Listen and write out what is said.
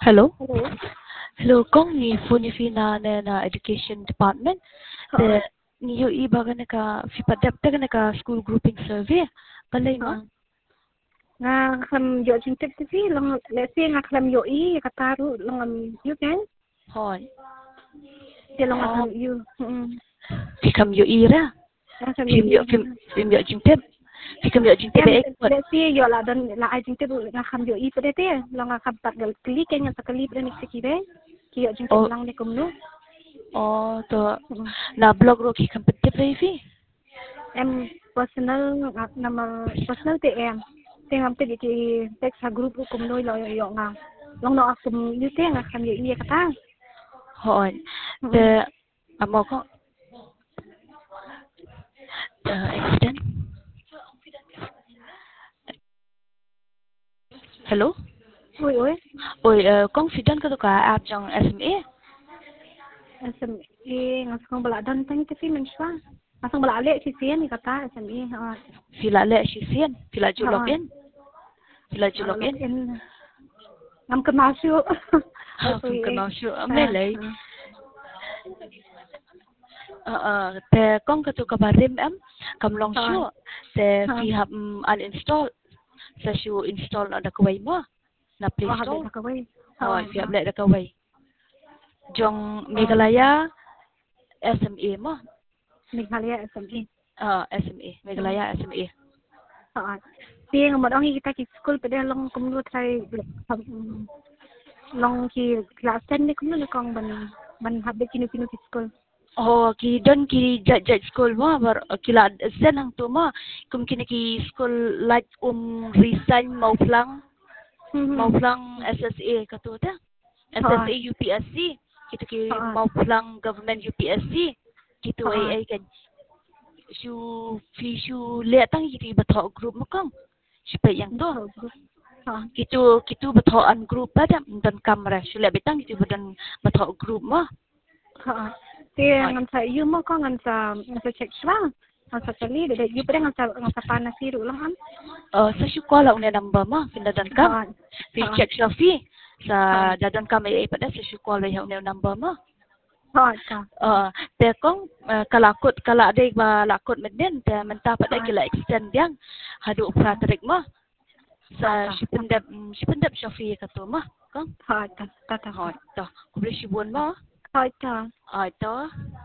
Hello. Hello. Hello, kong ni Funi Fina na Education Department. The ni yo iba ka naka fipadap ta naka school grouping survey. Kalay mo? Nga kam yo jintip ti long lesi nga kam yo kataru long you kan? Hoy. Ti long kam you. Fikam yo ira. Film yo jintip. Fikam yo jintip e. Lesi yo la don la ai jintip nga kam yo pede ti long kam tak gal kli kenya takali pede ni sikire. Ki yo jintip lang ni kumno. Oh, to na blog ro ki kompetip revi. Em personal nama personal ti em. Tengam ti ki tek sa group kumno yo nga. Long no akum you ti nga kam yo kata. Hoy. The amo ko accident. Hello. Oi. Oi, confident ka to ka app jang SMA? SMA ngasong bala don tang ti menswa. Ngasong bala ale si ni kata SMA. Fila le shisien, fila ju login. Fila ju login. Ngam ke masuk. Ngam ke masuk. Amelay. Te kong ka to ka barim kam long shu. Te fi hab uninstall. Sa shu install na dakway mo. Na Play Store. Fi hab le dakway. Jong Meghalaya SMA mo. Meghalaya SMA. SMA. Meghalaya SMA. Ti ngam dong kita ki school pada long kumnu try long ki class 10 ni kumnu kong ban habbe kinu ki school. Oh, ki don ki judge school mo bar kila sen hang tu mo kum kini ki school like resign mau plang SSA katu ta SSA UPSC kita ki mau plang government UPSC gitu ai kan shu le tang ki bathok group mo kong sipai yang tu kitu bathokan group pada dan kamera shu le betang kitu badan bathok group mo ti ngam sa you mo ko ngam sa check swa ngam sa kali de you pada ngam sa panasiru lang sa shu ko la une number mo pinda dan kam fi check shafi sa dadan kam ai pada sa shu ko la une number mo te kong kala de ba lakut meden te menta pada kila extend yang hadu pratrik mo sa shipendap shafi katu mo kong ta to kubri shibun mo ta to